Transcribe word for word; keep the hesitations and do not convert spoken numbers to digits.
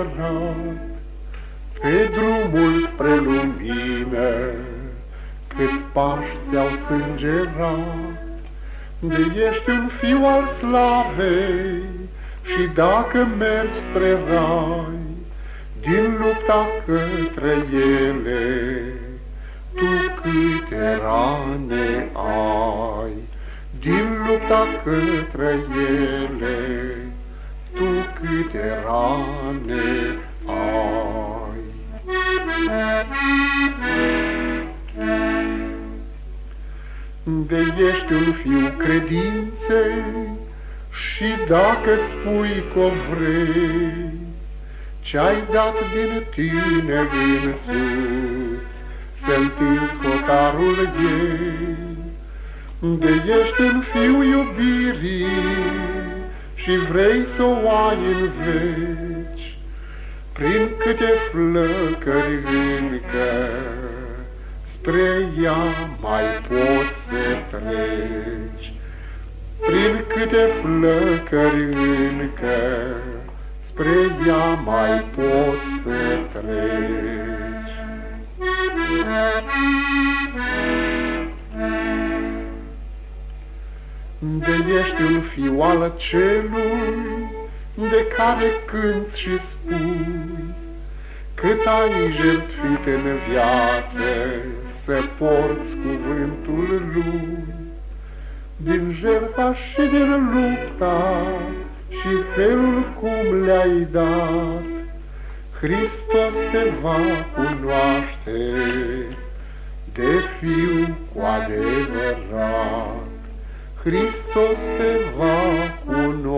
adevărat, pe drumul spre lumină, câți pași ți-au sângerat. De ești un fiu al slavei și dacă mergi spre rai, din lupta către ele, tu câte rane ai. Din lupta către ele, tu câte rane ai. De ești un fiu credinței și dacă-ți spui că vrei, ce-ai dat din tine în sus, să întinzi hotarul ei. De ești un fiu iubirii și vrei să o ai în veci, prin câte flăcări încă spre ea mai poți să treci. Prin câte flăcări încă spre ea mai poți să treci. De ești un fiu al celui de care cânți și spui, cât ai jertfit în viață să porți cuvântul lui. Din jertfa și din lupta și felul cum le-ai dat, Hristos te va cunoaște de fiu cu adevărat. Hristos te va cunoaște